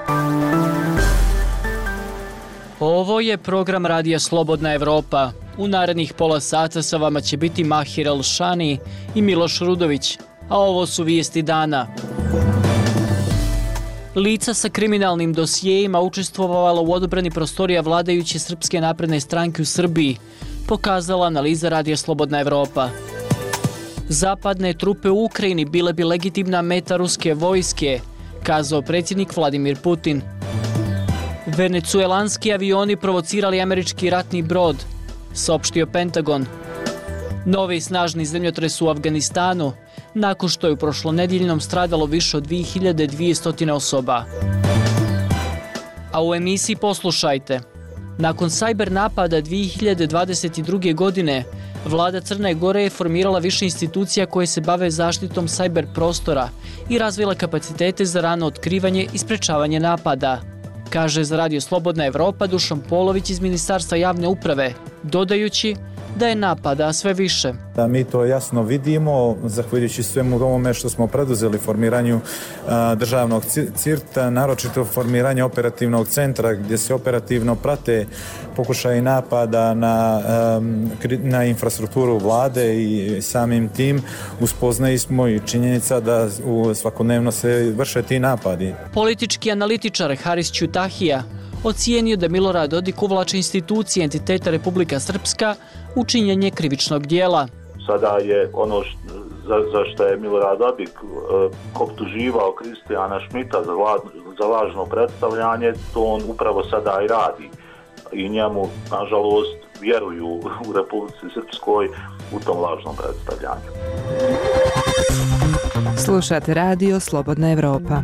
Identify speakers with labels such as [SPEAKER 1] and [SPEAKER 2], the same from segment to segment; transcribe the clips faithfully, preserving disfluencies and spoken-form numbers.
[SPEAKER 1] Ovo je program Radija Slobodna Evropa. U narednih pola sata sa vama će biti Mahir Elšani i Miloš Rudović, a ovo su vijesti dana. Lica sa kriminalnim dosijejima učestvovala u odbrani prostorija vladajuće Srpske napredne stranke u Srbiji, pokazala analiza Radija Slobodna Evropa. Zapadne trupe u Ukrajini bile bi legitimna meta ruske vojske, kazao predsjednik Vladimir Putin. Venecuelanski avioni provocirali američki ratni brod, saopštio Pentagon. Novi snažni zemljotres u Afganistanu, nakon što je u prošlonedjeljnom stradalo više od dvije hiljade dvjesto osoba. A u emisiji poslušajte. Nakon cyber napada dvije hiljade dvadeset druge. godine, vlada Crne Gore je formirala više institucija koje se bave zaštitom cyber prostora i razvila kapacitete za rano otkrivanje i sprečavanje napada, kaže za Radio Slobodna Evropa Dušan Polović iz Ministarstva javne uprave, dodajući da je napada sve više.
[SPEAKER 2] Da mi to jasno vidimo, zahvaljujući svemu ovome što smo preduzeli formiranju a, državnog cirta, naročito formiranje operativnog centra gdje se operativno prate pokušaji napada na, a, na infrastrukturu vlade i samim tim uspoznali smo i činjenica da u svakodnevno se vrše ti napadi.
[SPEAKER 1] Politički analitičar Haris Ćutahija ocijenio da Milorad Dodik uvlači institucije entiteta Republika Srpska u činjenje krivičnog dijela.
[SPEAKER 3] Sada je ono š, za, za što je Milorad Dodik e, optuživao Kristijana Šmita za, la, za lažno predstavljanje, to on upravo sada i radi. I njemu, nažalost, vjeruju u Republici Srpskoj u tom lažnom predstavljanju.
[SPEAKER 4] Slušate Radio Slobodna Evropa.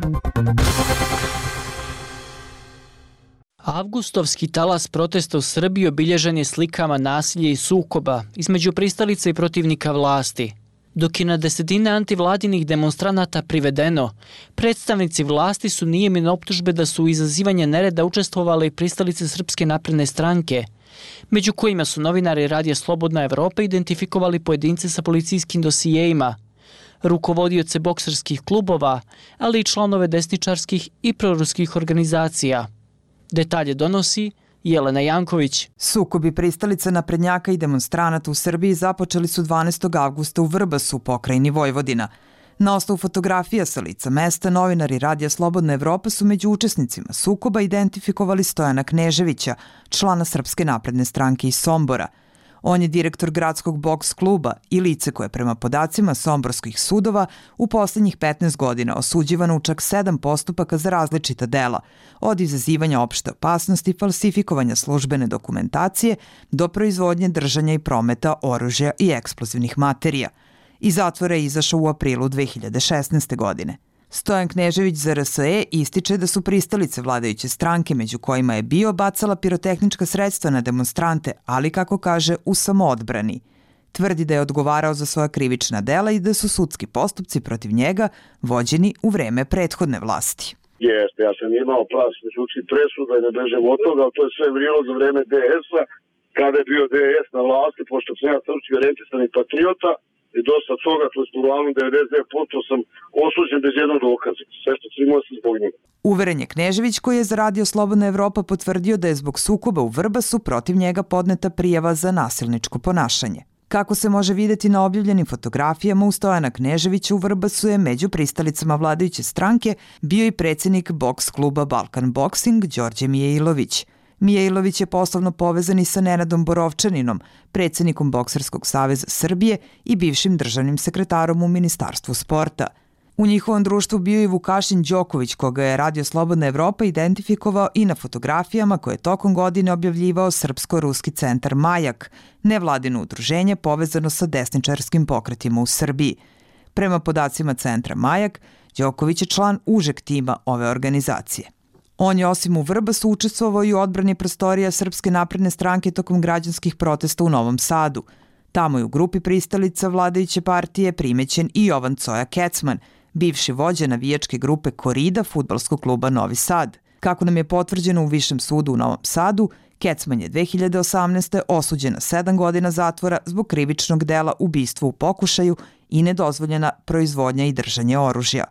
[SPEAKER 1] Avgustovski talas protesta u Srbiji obilježen je slikama nasilja i sukoba između pristalica i protivnika vlasti. Dok je na desetine antivladinih demonstranata privedeno, predstavnici vlasti su nijemine optužbe da su u izazivanju nereda učestvovali pristalice Srpske napredne stranke, među kojima su novinari Radija Slobodna Evropa identifikovali pojedince sa policijskim dosijejima, rukovodioce bokserskih klubova, ali i članove desničarskih i proruskih organizacija. Detalje donosi Jelena Janković.
[SPEAKER 4] Sukobi pristalica naprednjaka i demonstranata u Srbiji započeli su dvanaestog avgusta u Vrbasu, pokrajini Vojvodina. Na osnovu fotografija sa lica mesta, novinari Radija Slobodna Evropa su među učesnicima sukoba identifikovali Stojana Kneževića, člana Srpske napredne stranke iz Sombora. On je direktor gradskog boks kluba i lice koje prema podacima somborskih sudova u posljednjih petnaest godina osuđivano u čak sedam postupaka za različita dela, od izazivanja opšte opasnosti, falsifikovanja službene dokumentacije do proizvodnje, držanja i prometa oružja i eksplozivnih materija. Iz zatvora je izašao u aprilu dve hiljade šesnaeste. godine. Stojan Knežević za R S E ističe da su pristalice vladajuće stranke, među kojima je bio, bacala pirotehnička sredstva na demonstrante, ali kako kaže, u samoodbrani. Tvrdi da je odgovarao za svoja krivična dela i da su sudski postupci protiv njega vođeni u vreme prethodne vlasti.
[SPEAKER 5] Jeste, ja sam imao pravomoćnu sudski presudu, da ne bežem od toga, ali to je sve vrijelo za vreme D S-a, kada je bio D S na vlasti, pošto sam ja srpski orijentisan patriota, i dosta toga, to je uglavnom devedeset devet posto sam osuđen bez jednog dokaza. Sve što sam imao sam zbog njega.
[SPEAKER 4] Uveren je Knežević, koji je za Radio Slobodna Evropa potvrdio da je zbog sukoba u Vrbasu protiv njega podneta prijava za nasilničko ponašanje. Kako se može vidjeti na objavljenim fotografijama, u Stojana Kneževića u Vrbasu je među pristalicama vladajuće stranke bio i predsjednik boks kluba Balkan Boxing Đorđe Mijailović. Mijailović je poslovno povezan i sa Nenadom Borovčaninom, predsjednikom Bokserskog saveza Srbije i bivšim državnim sekretarom u Ministarstvu sporta. U njihovom društvu bio i Vukašin Đoković, koga je Radio Slobodna Evropa identifikovao i na fotografijama koje je tokom godine objavljivao Srpsko-ruski centar Majak, nevladino udruženje povezano sa desničarskim pokretima u Srbiji. Prema podacima centra Majak, Đoković je član užeg tima ove organizacije. On je osim u Vrbasu učestvovao i u odbrani prostorija Srpske napredne stranke tokom građanskih protesta u Novom Sadu. Tamo je u grupi pristalica vladajuće partije primećen i Jovan Coja Kecman, bivši vođa navijačke grupe Korida fudbalskog kluba Novi Sad. Kako nam je potvrđeno u Višem sudu u Novom Sadu, Kecman je dve hiljade osamnaeste. osuđen na sedam godina zatvora zbog krivičnog dela ubistva u pokušaju i nedozvoljena proizvodnja i držanje oružja.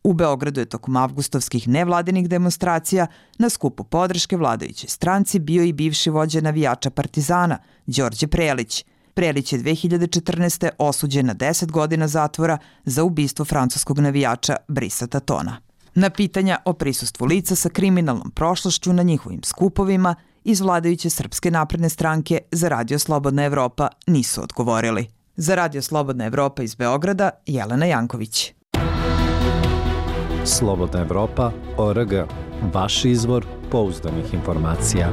[SPEAKER 4] U Beogradu je tokom avgustovskih nevladinih demonstracija na skupu podrške vladajućoj stranci bio i bivši vođa navijača Partizana, Đorđe Prelić. Prelić je dve hiljade četrnaeste. osuđen na deset godina zatvora za ubistvo francuskog navijača Brisa Tatona. Na pitanja o prisustvu lica sa kriminalnom prošlošću na njihovim skupovima iz vladajuće Srpske napredne stranke za Radio Slobodna Evropa nisu odgovorili. Za Radio Slobodna Evropa iz Beograda, Jelena Janković.
[SPEAKER 6] Slobodna Evropa, O R G. Vaš izvor pouzdanih informacija.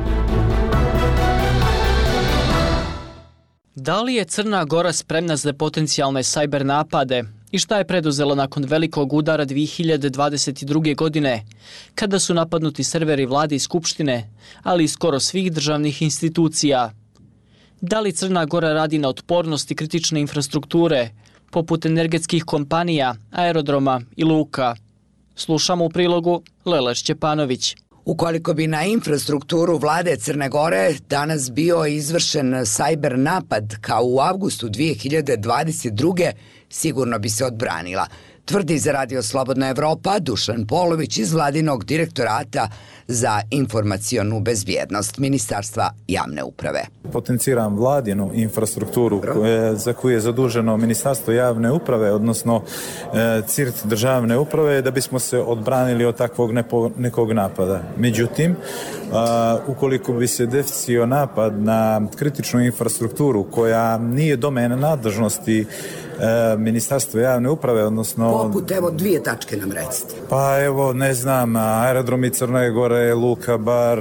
[SPEAKER 1] Da li je Crna Gora spremna za potencijalne sajber napade i šta je preduzelo nakon velikog udara dve hiljade dvadeset druge. godine, kada su napadnuti serveri vlade i skupštine, ali i skoro svih državnih institucija? Da li Crna Gora radi na otpornosti kritične infrastrukture, poput energetskih kompanija, aerodroma i luka? Slušamo u prilogu Lela Šćepanović.
[SPEAKER 7] Ukoliko bi na infrastrukturu vlade Crne Gore danas bio izvršen sajber napad kao u avgustu dve hiljade dvadeset druge. sigurno bi se odbranila, tvrdi za Radio Slobodna Evropa Dušan Polović iz vladinog direktorata za informacionu bezbjednost Ministarstva javne uprave.
[SPEAKER 2] Potenciram vladinu infrastrukturu koje, za koju je zaduženo Ministarstvo javne uprave, odnosno e, C I R T državne uprave, da bismo se odbranili od takvog nepo, nekog napada. Međutim, a, ukoliko bi se desio napad na kritičnu infrastrukturu koja nije domena nadležnosti e, Ministarstva javne uprave, odnosno...
[SPEAKER 7] Poput, evo, dvije tačke nam recite.
[SPEAKER 2] Pa evo, ne znam, aerodromi Crne Gore, Luka Bar,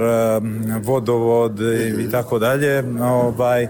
[SPEAKER 2] vodovod i tako dalje. Ovaj,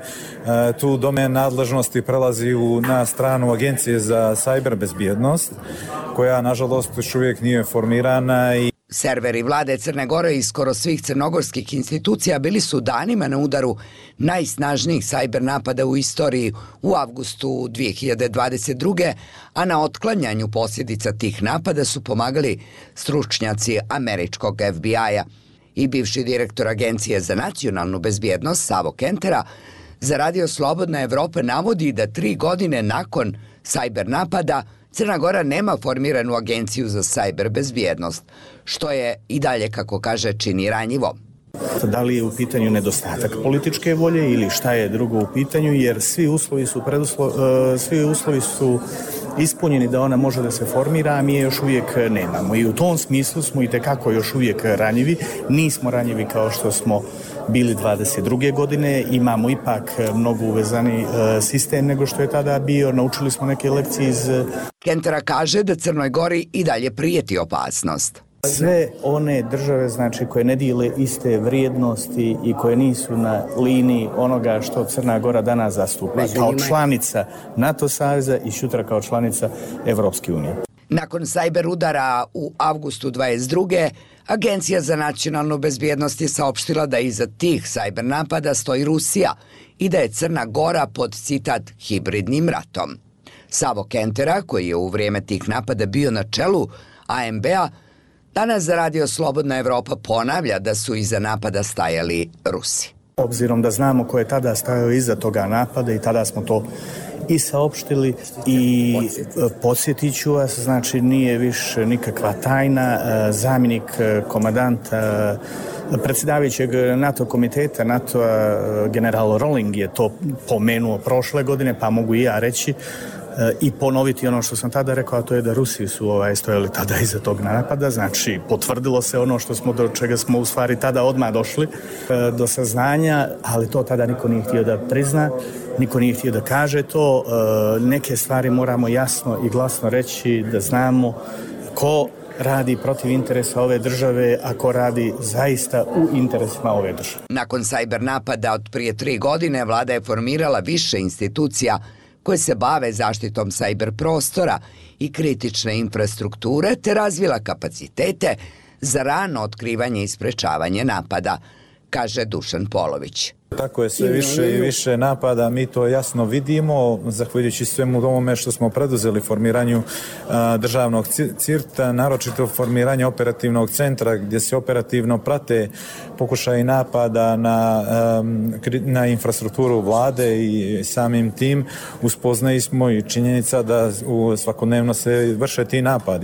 [SPEAKER 2] tu domen nadležnosti prelazi u, na stranu Agencije za sajber bezbjednost, koja nažalost još uvijek nije formirana i
[SPEAKER 7] serveri vlade Crne Gore i skoro svih crnogorskih institucija bili su danima na udaru najsnažnijih sajber napada u istoriji u avgustu dve hiljade dvadeset druge. a na otklanjanju posljedica tih napada su pomagali stručnjaci američkog F B I-a. I bivši direktor Agencije za nacionalnu bezbjednost Savo Kentera za Radio Slobodna Evropa navodi da tri godine nakon sajber napada Crna Gora nema formiranu agenciju za sajber bezbjednost, što je i dalje, kako kaže, čini ranjivo.
[SPEAKER 8] Da li je u pitanju nedostatak političke volje ili šta je drugo u pitanju, jer svi uslovi su, preduslo, svi uslovi su ispunjeni da ona može da se formira, a mi je još uvijek nemamo. I u tom smislu smo i tekako još uvijek ranjivi. Nismo ranjivi kao što smo bili dvadeset druge. godine. Imamo ipak mnogo uvezani sistem nego što je tada bio. Naučili smo neke lekcije iz...
[SPEAKER 7] Kentera kaže da Crnoj Gori i dalje prijeti opasnost.
[SPEAKER 8] Sve one države, znači, koje ne dijele iste vrijednosti i koje nisu na liniji onoga što Crna Gora danas zastupa kao članica NATO saveza i sutra kao članica Evropske unije.
[SPEAKER 7] Nakon sajber udara u avgustu dvadeset druge. Agencija za nacionalnu bezbjednost je saopštila da iza tih sajber napada stoji Rusija i da je Crna Gora pod, citat, hibridnim ratom. Savo Kentera, koji je u vrijeme tih napada bio na čelu A M B-a, danas za Radio Slobodna Evropa ponavlja da su iza napada stajali Rusi.
[SPEAKER 8] Obzirom da znamo ko je tada stajao iza toga napada i tada smo to i saopštili i podsjetit ću vas, znači nije više nikakva tajna. Zamjenik komandanta predsjedavajućeg NATO komiteta NATO-a general Rowling je to pomenuo prošle godine, pa mogu i ja reći i ponoviti ono što sam tada rekao, a to je da Rusi su ovaj, stojali tada iza tog napada. Znači, potvrdilo se ono što smo, do čega smo u stvari tada odmah došli e, do saznanja, ali to tada niko nije htio da prizna, niko nije htio da kaže to. E, neke stvari moramo jasno i glasno reći, da znamo ko radi protiv interesa ove države, a ko radi zaista u interesima ove države.
[SPEAKER 7] Nakon sajber napada od prije tri godine, vlada je formirala više institucija koje se bave zaštitom sajber prostora i kritične infrastrukture, te razvila kapacitete za rano otkrivanje i sprečavanje napada, kaže Dušan Polović.
[SPEAKER 2] Tako je, sve više i više napada, mi to jasno vidimo, zahvaljujući svemu ovome što smo preduzeli formiranju a, državnog C I R T-a, naročito formiranje operativnog centra gdje se operativno prate pokušaj napada na, a, na infrastrukturu vlade i samim tim uspoznali smo i činjenica da u, svakodnevno se vrše ti napadi.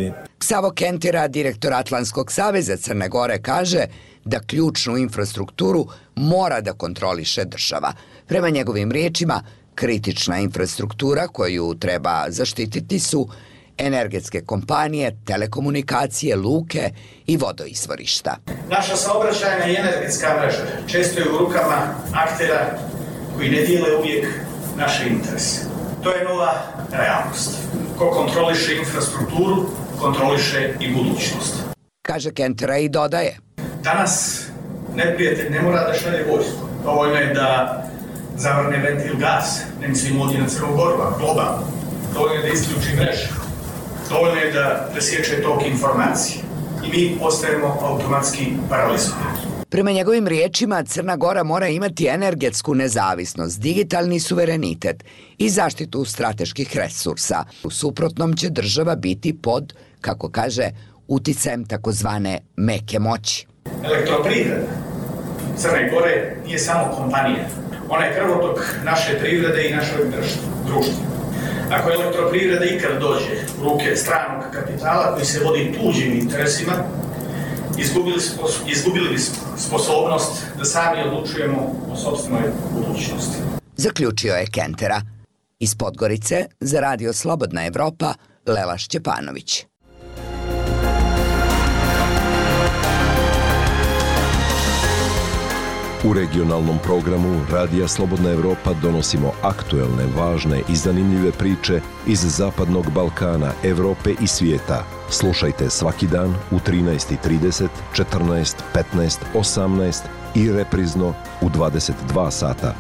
[SPEAKER 7] Savo Kentira, direktor Atlantskog saveza Crne Gore, kaže da ključnu infrastrukturu mora da kontroliše država. Prema njegovim riječima, kritična infrastruktura koju treba zaštititi su energetske kompanije, telekomunikacije, luke i vodoizvorišta.
[SPEAKER 9] Naša saobraćajna i energetska mreža često je u rukama aktera koji ne dijele uvijek naše interese. To je nova realnost. Ko kontroliše infrastrukturu, kontroliše i budućnost.
[SPEAKER 7] Kaže Kentera i dodaje.
[SPEAKER 9] Danas neprijatelj ne mora da šalje vojsku. Dovoljno je da zavrne ventil gas, ne mislim ovdje na Crnu Goru, a globalno. Dovoljno je da isključi mrežu. Dovoljno je da presječe tok informacije. I mi postajemo automatski paralizovani.
[SPEAKER 7] Prema njegovim riječima, Crna Gora mora imati energetsku nezavisnost, digitalni suverenitet i zaštitu strateških resursa. U suprotnom će država biti pod, kako kaže, uticajem takozvane meke moći.
[SPEAKER 9] Elektroprivreda Crne Gore nije samo kompanija. Ona je krvotok naše privrede i našeg društva. Ako elektroprivreda ikad dođe u ruke stranog kapitala koji se vodi tuđim interesima, izgubili, spos, izgubili bi sposobnost da sami odlučujemo o sopstvenoj budućnosti.
[SPEAKER 7] Zaključio je Kentera. Iz Podgorice za Radio Slobodna Evropa, Lela Šćepanović.
[SPEAKER 10] U regionalnom programu Radija Slobodna Evropa donosimo aktuelne, važne i zanimljive priče iz Zapadnog Balkana, Evrope i svijeta. Slušajte svaki dan u trinaest i trideset, četrnaest, petnaest, osamnaest i reprizno u dvadeset dva sata.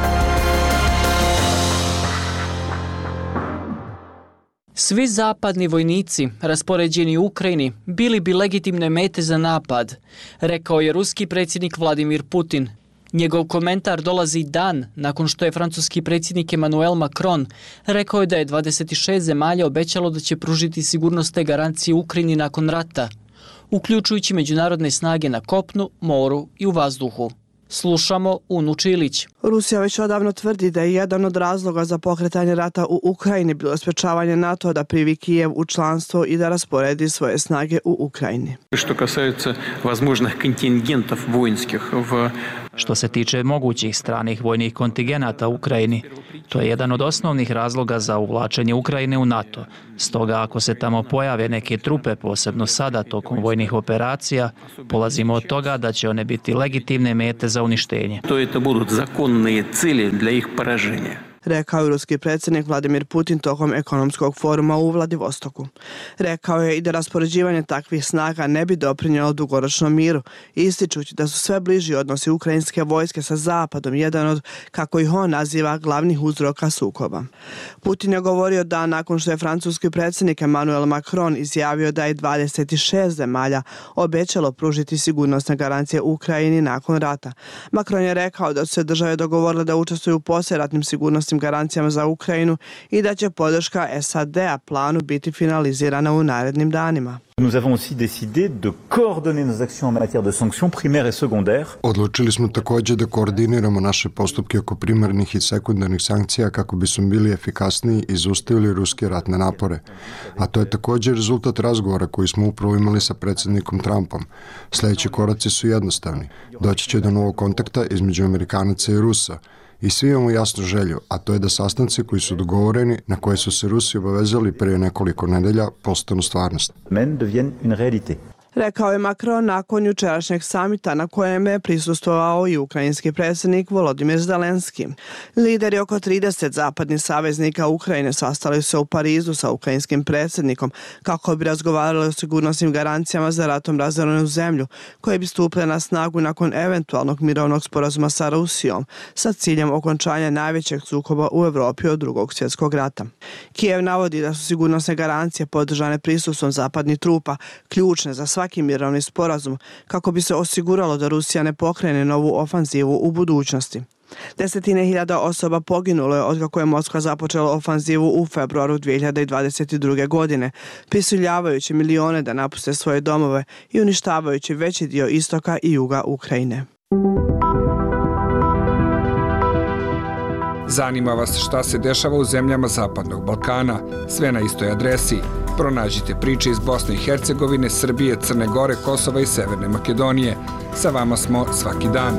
[SPEAKER 1] Svi zapadni vojnici raspoređeni u Ukrajini bili bi legitimne mete za napad, rekao je ruski predsjednik Vladimir Putin. Njegov komentar dolazi dan nakon što je francuski predsjednik Emmanuel Macron rekao je da je dvadeset šest zemalja obećalo da će pružiti sigurnosne garancije Ukrajini nakon rata, uključujući međunarodne snage na kopnu, moru i u vazduhu. Slušamo Unu Čilić.
[SPEAKER 11] Rusija već odavno tvrdi da je jedan od razloga za pokretanje rata u Ukrajini bilo sprečavanje NATO da primi Kijev u članstvo i da rasporedi svoje snage u Ukrajini.
[SPEAKER 12] Što касается возможных контингентов воинских в
[SPEAKER 13] Što se tiče mogućih stranih vojnih kontingenata u Ukrajini, to je jedan od osnovnih razloga za uvlačenje Ukrajine u NATO. Stoga ako se tamo pojave neke trupe, posebno sada tokom vojnih operacija, polazimo od toga da će one biti legitimne mete za uništenje.
[SPEAKER 12] To je to budu zakonne cilje dla ih poraženja.
[SPEAKER 11] Rekao je ruski predsjednik Vladimir Putin tokom ekonomskog foruma u Vladivostoku. Rekao je i da raspoređivanje takvih snaga ne bi doprinjelo dugoročnom miru, ističući da su sve bliži odnosi ukrajinske vojske sa Zapadom jedan od, kako ih on naziva, glavnih uzroka sukoba. Putin je govorio dan nakon što je francuski predsjednik Emmanuel Macron izjavio da je dvadeset šest zemalja obećalo pružiti sigurnosne garancije Ukrajini nakon rata. Macron je rekao da su se države dogovorile da učestvuju u poslijeratnim sigurnosnim garancijama za Ukrajinu i da će podrška S A D-a planu biti finalizirana u narednim danima.
[SPEAKER 14] Nous avons aussi décidé de coordonner nos actions en matière de sanctions primaires et secondaires.
[SPEAKER 15] Odlučili smo također da koordiniramo naše postupke oko primarnih i sekundarnih sankcija kako bismo bili efikasniji i zaustavili ruske ratne napore. A to je također rezultat razgovora koji smo upravo imali sa predsjednikom Trumpom. Sljedeći koraci su jednostavni. Doći će do novog kontakta između Amerikanaca i Rusa. I svi imamo jasnu želju, a to je da sastanci koji su dogovoreni, na koje su se Rusi obavezali prije nekoliko nedelja, postanu stvarnost.
[SPEAKER 11] Rekao je Macron nakon jučerašnjeg samita na kojem je prisustvovao i ukrajinski predsjednik Volodimir Zelenski. Lideri oko trideset zapadnih saveznika Ukrajine sastali se u Parizu sa ukrajinskim predsjednikom kako bi razgovarali o sigurnosnim garancijama za ratom razorenu zemlju koje bi stupile na snagu nakon eventualnog mirovnog sporazuma sa Rusijom sa ciljem okončanja najvećeg sukoba u Evropi od drugog svjetskog rata. Kijev navodi da su sigurnosne garancije podržane prisustvom zapadnih trupa ključne za svaki mirovni sporazum kako bi se osiguralo da Rusija ne pokrene novu ofanzivu u budućnosti. Desetine hiljada osoba poginulo je od kako je Moskva započela ofanzivu u februaru dvije hiljade dvadeset druge. godine, prisiljavajući milione da napuste svoje domove i uništavajući veći dio istoka i juga Ukrajine.
[SPEAKER 16] Zanima vas šta se dešava u zemljama Zapadnog Balkana? Sve na istoj adresi Pronađite priče iz Bosne i Hercegovine, Srbije, Crne Gore, Kosova i Severne Makedonije. Sa vama smo svaki dan.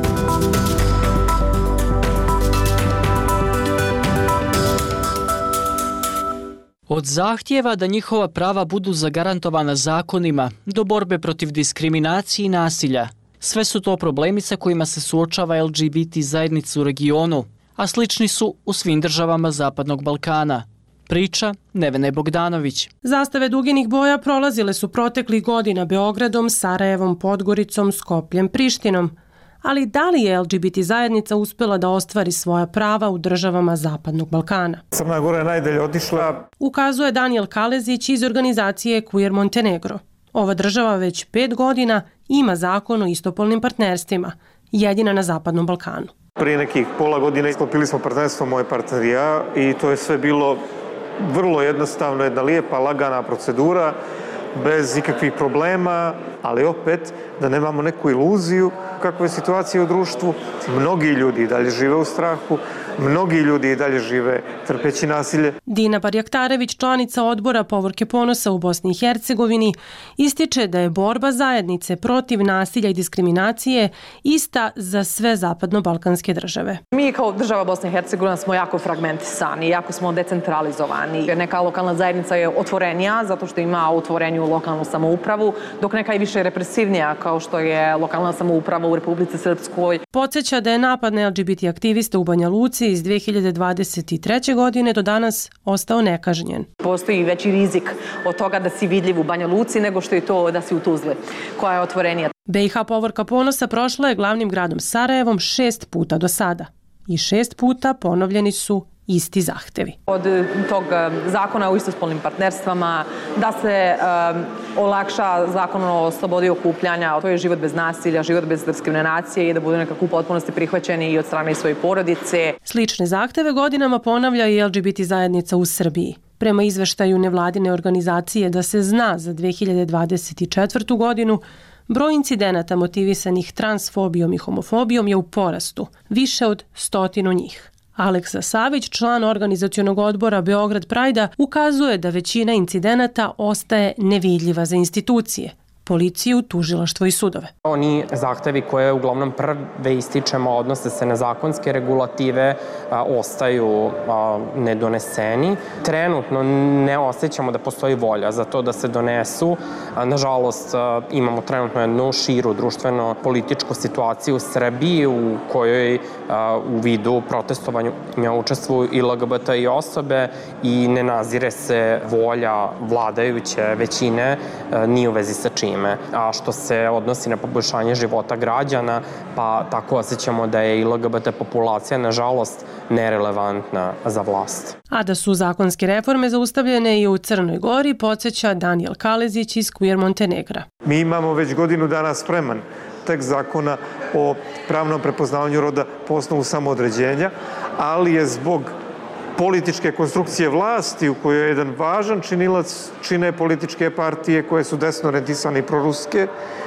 [SPEAKER 1] Od zahtjeva da njihova prava budu zagarantovana zakonima do borbe protiv diskriminacije i nasilja. Sve su to problemi sa kojima se suočava L G B T zajednica u regionu, a slični su u svim državama Zapadnog Balkana. Priča Nevene Bogdanović.
[SPEAKER 17] Zastave duginih boja prolazile su proteklih godina Beogradom, Sarajevom, Podgoricom, Skopljem, Prištinom. Ali da li je L G B T zajednica uspjela da ostvari svoja prava u državama Zapadnog Balkana?
[SPEAKER 18] Crna Gora je najdalje otišla.
[SPEAKER 17] Ukazuje Danijel Kalezić iz organizacije Queer Montenegro. Ova država već pet godina ima zakon o istopolnim partnerstvima, jedina na Zapadnom Balkanu.
[SPEAKER 18] Prije nekih pola godina isklopili smo partnerstvo, moj partner i ja, i to je sve bilo vrlo jednostavno, jedna lijepa, lagana procedura, bez ikakvih problema, ali opet da nemamo neku iluziju kakva je situacija u društvu. Mnogi ljudi i dalje žive u strahu, mnogi ljudi i dalje žive trpeći nasilje.
[SPEAKER 17] Dina Barjaktarević, članica odbora Povorke ponosa u Bosni i Hercegovini, ističe da je borba zajednice protiv nasilja i diskriminacije ista za sve zapadno-balkanske države.
[SPEAKER 19] Mi kao država Bosne i Hercegovina smo jako fragmentisani, jako smo decentralizovani. Neka lokalna zajednica je otvorenija zato što ima otvorenju lokalnu samoupravu, dok neka je više represivnija kao što je lokalna samouprava u Republici Srpskoj.
[SPEAKER 17] Podsjeća da je napad na L G B T aktiviste u Banja Luci iz dve hiljade dvadeset treće. godine do danas ostao nekažnjen.
[SPEAKER 19] Postoji veći rizik od toga da si vidljiv u Banja Luci nego što je to da si u Tuzli, koja je otvorenija.
[SPEAKER 17] B i H Povorka ponosa prošla je glavnim gradom Sarajevom šest puta do sada. I šest puta ponovljeni su isti zahtevi.
[SPEAKER 19] Od tog zakona o istospolnim partnerstvama, da se um, olakša zakon o slobodi okupljanja, to je život bez nasilja, život bez diskriminacije i da budu nekako u potpunosti prihvaćeni i od strane svoje porodice.
[SPEAKER 17] Slične zahteve godinama ponavlja i L G B T zajednica u Srbiji. Prema izveštaju nevladine organizacije Da se zna za dve hiljade dvadeset četvrtu. godinu, broj incidenata motivisanih transfobijom i homofobijom je u porastu, više od stotinu njih. Aleksa Savić, član organizacionog odbora Beograd Prajda, ukazuje da većina incidenata ostaje nevidljiva za institucije, policiju, tužilaštvo i sudove.
[SPEAKER 20] Oni zahtevi koje uglavnom prve ističemo odnose se na zakonske regulative, a, ostaju a, nedoneseni. Trenutno ne osjećamo da postoji volja za to da se donesu. A, nažalost, a, imamo trenutno jednu širu društveno-političku situaciju u Srbiji u kojoj a, u vidu protestovanja učestvuju i L G B T i osobe i ne nazire se volja vladajuće većine a, ni u vezi sa čim. A što se odnosi na poboljšanje života građana, pa tako osjećamo da je i L G B T populacija, nažalost, nerelevantna za vlast.
[SPEAKER 17] A da su zakonske reforme zaustavljene i u Crnoj Gori, podsjeća Danijel Kalezić iz Queer Montenegra.
[SPEAKER 18] Mi imamo već godinu dana spreman tekst zakona o pravnom prepoznavanju roda po osnovu samoodređenja, ali je zbog političke konstrukcije vlasti u kojoj je jedan važan činilac čine političke partije koje su desno orijentisane i proruske,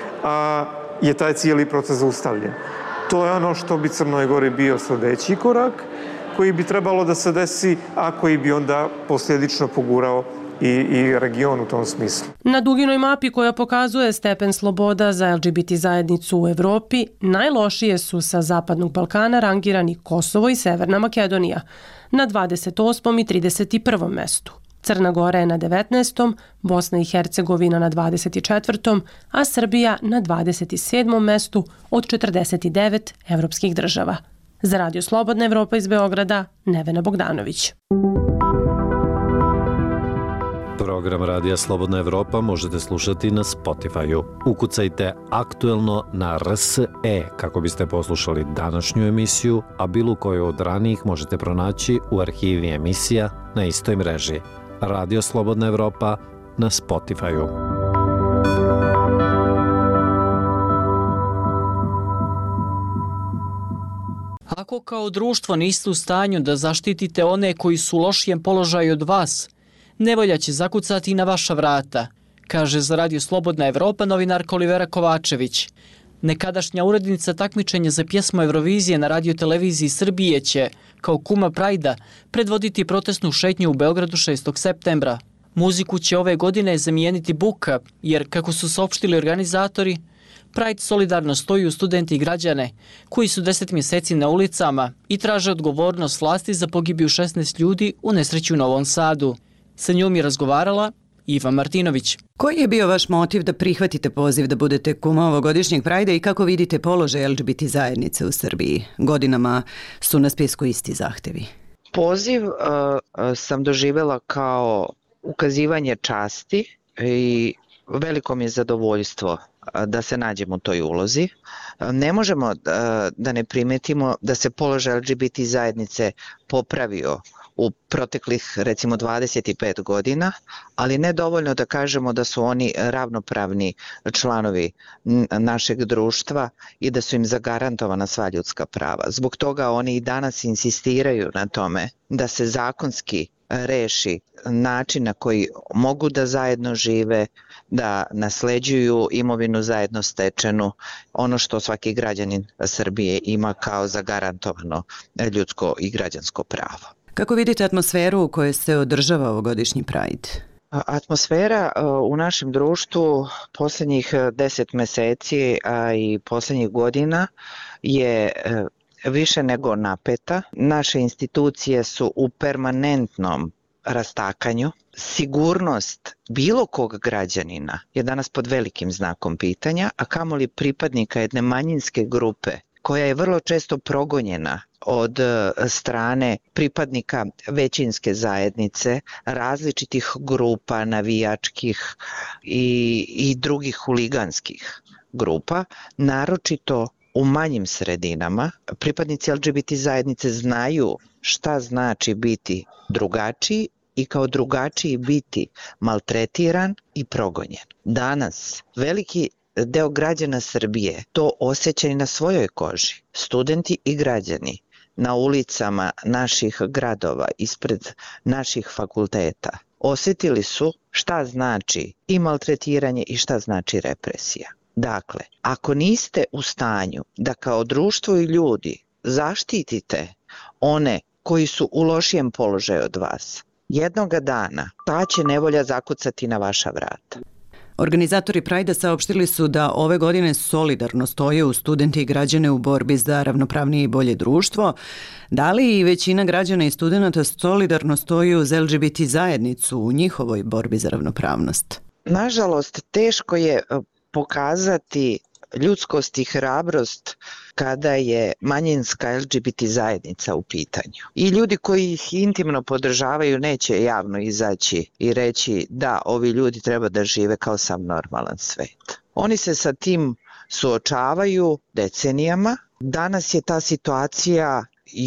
[SPEAKER 18] a je taj cijeli proces zaustavljen. To je ono što bi Crnoj Gori bio sljedeći korak koji bi trebalo da se desi, a koji bi onda posljedično pogurao i, i region u tom smislu.
[SPEAKER 17] Na duginoj mapi koja pokazuje stepen sloboda za L G B T zajednicu u Evropi, najlošije su sa Zapadnog Balkana rangirani Kosovo i Severna Makedonija na dvadeset osmom i trideset prvom mestu. Crna Gora je na devetnaestom, Bosna i Hercegovina na dvadeset četvrtom, a Srbija na dvadeset sedmom mestu od četrdeset devet evropskih država. Za Radio Slobodna Evropa iz Beograda, Nevena Bogdanović.
[SPEAKER 6] Program Radija Slobodna Evropa možete slušati na Spotify-u. Ukucajte aktuelno na R S E kako biste poslušali današnju emisiju, a bilo koju od ranijih možete pronaći u arhivi emisija na istoj mreži. Radio Slobodna Evropa na Spotify-u.
[SPEAKER 1] Ako kao društvo niste u stanju da zaštitite one koji su u lošijem položaju od vas, nevolja će zakucati na vaša vrata, kaže za Radio Slobodna Evropa novinarka Olivera Kovačević. Nekadašnja urednica takmičenja za pjesmu Eurovizije na radioteleviziji Srbije će, kao kuma Prajda, predvoditi protestnu šetnju u Beogradu šestog septembra. Muziku će ove godine zamijeniti buka, jer, kako su saopštili organizatori, Pride solidarno stoji u studenti i građane koji su deset mjeseci na ulicama i traže odgovornost vlasti za pogibiju šesnaest ljudi u nesreći u Novom Sadu. Sa njom je razgovarala Iva Martinović.
[SPEAKER 21] Koji je bio vaš motiv da prihvatite poziv da budete kuma ovogodišnjeg Prajda i kako vidite položaj L G B T zajednice u Srbiji? Godinama su na spisku isti zahtevi.
[SPEAKER 22] Poziv uh, sam doživjela kao ukazivanje časti i veliko mi je zadovoljstvo da se nađemo u toj ulozi. Ne možemo da ne primetimo da se položaj L G B T zajednice popravio u proteklih recimo dvadeset pet godina, ali ne dovoljno da kažemo da su oni ravnopravni članovi našeg društva i da su im zagarantovana sva ljudska prava. Zbog toga oni i danas insistiraju na tome da se zakonski reši način na koji mogu da zajedno žive, da nasleđuju imovinu zajedno stečenu, ono što svaki građanin Srbije ima kao zagarantovano ljudsko i građansko pravo.
[SPEAKER 21] Kako vidite atmosferu u kojoj se održava ovogodišnji Pride?
[SPEAKER 22] Atmosfera u našem društvu posljednjih deset meseci, a i posljednjih godina je više nego napeta. Naše institucije su u permanentnom rastakanju. Sigurnost bilo kog građanina je danas pod velikim znakom pitanja, a kamoli pripadnika jedne manjinske grupe koja je vrlo često progonjena od strane pripadnika većinske zajednice, različitih grupa navijačkih i, i drugih huliganskih grupa, naročito u manjim sredinama. Pripadnici L G B T zajednice znaju šta znači biti drugačiji i kao drugačiji biti maltretiran i progonjen. Danas veliki deo građana Srbije to osjeća i na svojoj koži. Studenti i građani na ulicama naših gradova, ispred naših fakulteta, osjetili su šta znači i maltretiranje i šta znači represija. Dakle, ako niste u stanju da kao društvo i ljudi zaštitite one koji su u lošijem položaju od vas, jednoga dana ta će nevolja zakucati na vaša vrata.
[SPEAKER 21] Organizatori Prajda saopštili su da ove godine solidarno stoje uz studente i građane u borbi za ravnopravnije i bolje društvo. Da li i većina građana i studenta solidarno stoji uz L G B T zajednicu u njihovoj borbi za ravnopravnost?
[SPEAKER 22] Nažalost, teško je pokazati ljudskost i hrabrost kada je manjinska L G B T zajednica u pitanju. I ljudi koji ih intimno podržavaju neće javno izaći i reći da ovi ljudi treba da žive kao sam normalan svet. Oni se sa tim suočavaju decenijama. Danas je ta situacija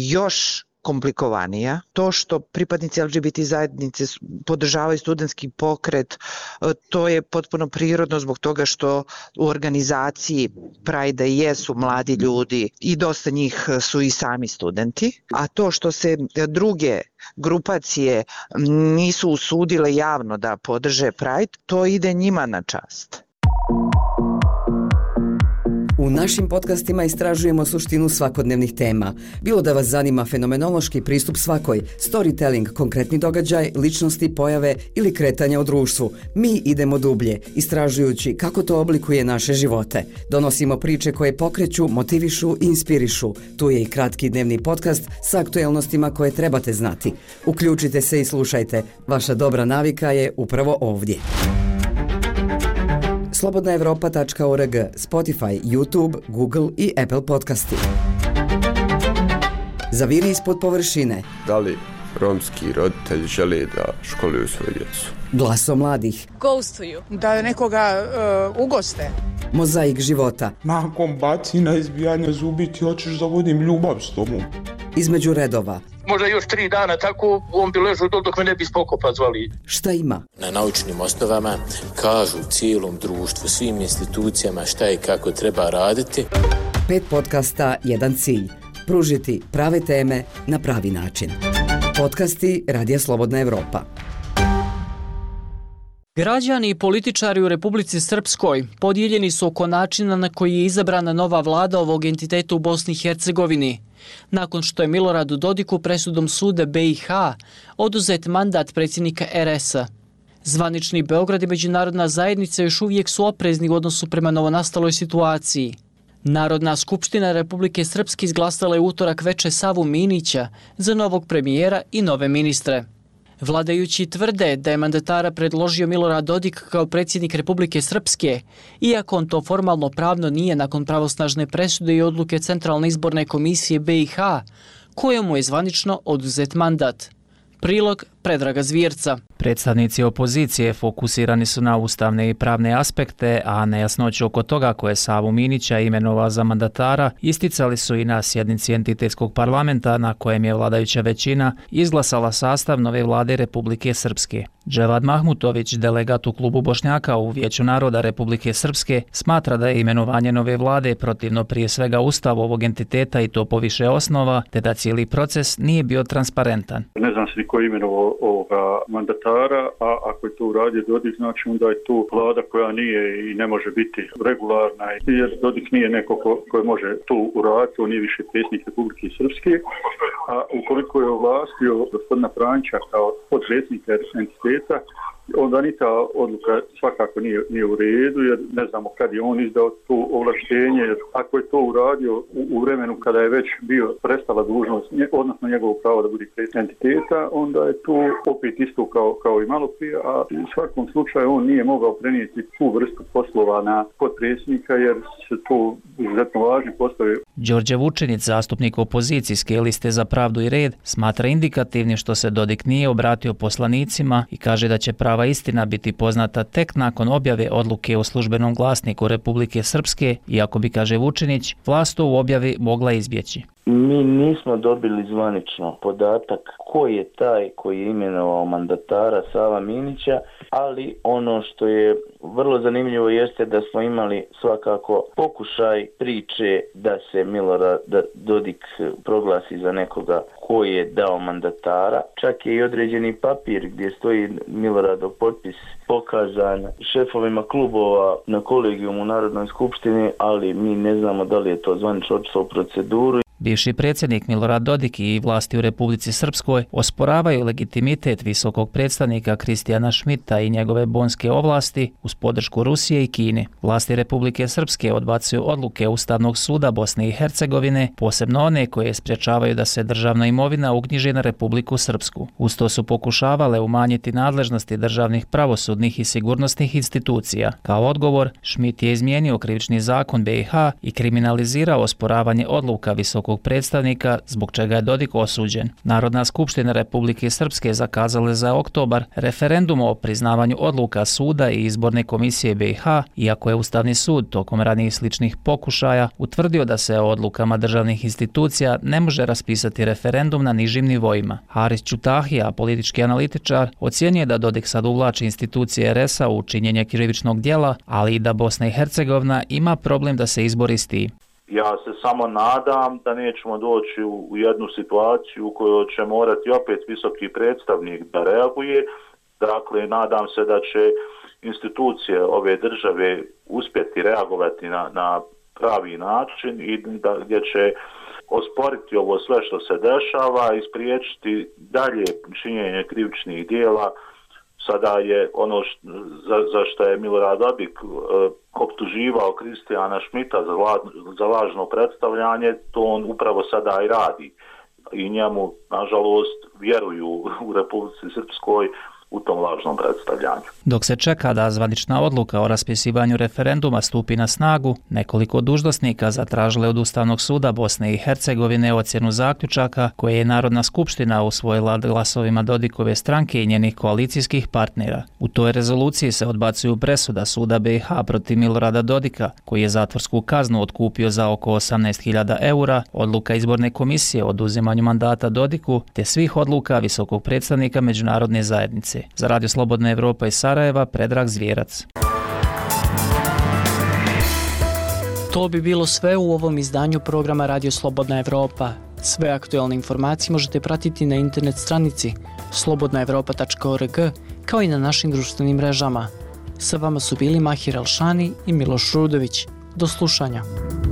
[SPEAKER 22] još komplikovanija. To što pripadnici L G B T zajednice podržavaju studentski pokret, to je potpuno prirodno zbog toga što u organizaciji Prajda jesu mladi ljudi i dosta njih su i sami studenti, a to što se druge grupacije nisu usudile javno da podrže Pride, to ide njima na čast.
[SPEAKER 23] U našim podcastima istražujemo suštinu svakodnevnih tema. Bilo da vas zanima fenomenološki pristup svakoj, storytelling, konkretni događaj, ličnosti, pojave ili kretanja u društvu, mi idemo dublje, istražujući kako to oblikuje naše živote. Donosimo priče koje pokreću, motivišu i inspirišu. Tu je i kratki dnevni podcast sa aktuelnostima koje trebate znati. Uključite se i slušajte. Vaša dobra navika je upravo ovdje. slobodna evropa tačka org, Spotify, YouTube, Google i Apple podcasti. Zaviri ispod površine.
[SPEAKER 24] Da li romski roditelji žele da školuju svoju djecu?
[SPEAKER 23] Glaso mladih.
[SPEAKER 25] Ghostuju. Da nekoga uh, ugoste.
[SPEAKER 23] Mozaik života.
[SPEAKER 26] Nakon bacina, izbijanja zubi ti hoćeš da vodim ljubav s tobom.
[SPEAKER 23] Između redova.
[SPEAKER 27] Možda još tri dana tako on bi ležao dok me ne bi spokopa zvali.
[SPEAKER 23] Šta ima?
[SPEAKER 28] Na naučnim osnovama kažu cijelom društvu, svim institucijama šta i kako treba raditi.
[SPEAKER 23] Pet podcasta, jedan cilj. Pružiti prave teme na pravi način. Podcasti Radija Slobodna Evropa.
[SPEAKER 1] Građani i političari u Republici Srpskoj podijeljeni su oko načina na koji je izabrana nova vlada ovog entiteta u Bosni i Hercegovini, nakon što je Miloradu Dodiku presudom suda B i H oduzet mandat predsjednika R S-a. Zvanični Beograd i međunarodna zajednica još uvijek su oprezni u odnosu prema novonastaloj situaciji. Narodna skupština Republike Srpske izglasala je utorak veče Savu Minića za novog premijera i nove ministre. Vladajući tvrde da je mandatara predložio Milorad Dodik kao predsjednik Republike Srpske, iako on to formalno pravno nije nakon pravosnažne presude i odluke Centralne izborne komisije B i H, kojemu je zvanično oduzet mandat. Prilog Predraga Zvjerca.
[SPEAKER 13] Predstavnici opozicije fokusirani su na ustavne i pravne aspekte, a nejasnoće oko toga koje je Savu Minića imenovao za mandatara isticali su i na sjednici entitetskog parlamenta na kojem je vladajuća većina izglasala sastav nove vlade Republike Srpske. Dževad Mahmutović, delegat u klubu Bošnjaka u Vijeću naroda Republike Srpske, smatra da je imenovanje nove vlade protivno prije svega ustavu ovog entiteta i to po više osnova, te da cijeli proces nije bio transparentan.
[SPEAKER 2] Ne znam se ni ko je imenovao ovoga mandatara, a ako je to uradio Dodik, znači onda je to vlada koja nije i ne može biti regularna, jer Dodik nije neko ko, ko može to uraditi, on nije više predsjednik Republike Srpske, a ukoliko je ovlastio gospodina Pranjića kao podpredsjednika entiteta, onda ni ta odluka svakako nije, nije u redu, jer ne znamo kad je on izdao to ovlaštenje. Ako je to uradio u, u vremenu kada je već bio prestala dužnost, odnosno njegovo pravo da bude predsjednik entiteta, onda je to opet isto kao, kao i malo prije, a u svakom slučaju on nije mogao prenijeti tu vrstu poslova na podpredsjednika, jer se to izuzetno važni poslovi.
[SPEAKER 13] Đorđe Vučinić, zastupnik opozicijske liste za pravdu i red, smatra indikativnim što se Dodik nije obratio poslanicima i kaže da će prava istina biti poznata tek nakon objave odluke o službenom glasniku Republike Srpske, iako bi, kaže Vučinić, vlast u objavi mogla izbjeći.
[SPEAKER 3] Mi nismo dobili zvanično podatak ko je taj koji je imenovao mandatara Sava Minića, ali ono što je vrlo zanimljivo jeste da smo imali svakako pokušaj priče da se Milorad Dodik proglasi za nekoga ko je dao mandatara. Čak je i određeni papir gdje stoji Miloradov potpis pokazan šefovima klubova na kolegijumu u Narodnoj skupštini, ali mi ne znamo da li je to zvanično otišlo u proceduru.
[SPEAKER 13] Bivši predsjednik Milorad Dodik i vlasti u Republici Srpskoj osporavaju legitimitet visokog predstavnika Kristijana Šmita i njegove bonske ovlasti uz podršku Rusije i Kine. Vlasti Republike Srpske odbacuju odluke Ustavnog suda Bosne i Hercegovine, posebno one koje sprječavaju da se državna imovina uknjiži na Republiku Srpsku. Uz to su pokušavale umanjiti nadležnosti državnih pravosudnih i sigurnosnih institucija. Kao odgovor, Šmit je izmijenio krivični zakon B i H i kriminalizirao osporavanje odluka visokog predstavnika, zbog čega je Dodik osuđen. Narodna skupština Republike Srpske zakazala za oktobar referendum o priznavanju odluka suda i izborne komisije B i H, iako je Ustavni sud tokom ranijih sličnih pokušaja utvrdio da se o odlukama državnih institucija ne može raspisati referendum na nižim nivoima. Haris Ćutahija, politički analitičar, ocjenjuje da Dodik sad uvlači institucije R S A u činjenje krivičnog djela, ali i da Bosna i Hercegovina ima problem da se izbori s tim.
[SPEAKER 4] Ja se samo nadam da nećemo doći u jednu situaciju u kojoj će morati opet visoki predstavnik da reaguje. Dakle, nadam se da će institucije ove države uspjeti reagovati na, na pravi način i da gdje će osporiti ovo sve što se dešava i spriječiti dalje činjenje krivičnih dijela. Sada je ono š, za, za što je Milorad Dodik e, optuživao Kristijana Šmita za, la, za lažno predstavljanje, to on upravo sada i radi. I njemu, nažalost, vjeruju u Republici Srpskoj u tom lažnom predstavljanju.
[SPEAKER 13] Dok se čeka da zvanična odluka o raspisivanju referenduma stupi na snagu, nekoliko dužnosnika zatražile od Ustavnog suda Bosne i Hercegovine ocjenu zaključaka koje je Narodna skupština usvojila glasovima Dodikove stranke i njenih koalicijskih partnera. U toj rezoluciji se odbacuju presuda suda B i H protiv Milorada Dodika, koji je zatvorsku kaznu otkupio za oko osamnaest hiljada eura, odluka izborne komisije o oduzimanju mandata Dodiku, te svih odluka visokog predstavnika međunarodne zajednice. Za Radio Slobodna Evropa iz Sarajeva, Predrag Zvjerac.
[SPEAKER 1] To bi bilo sve u ovom izdanju programa Radio Slobodna Evropa. Sve aktualne informacije možete pratiti na internet stranici slobodna evropa tačka org, kao i na našim društvenim mrežama. Sa vama su bili Mahir Alšani i Miloš Rudović. Do slušanja.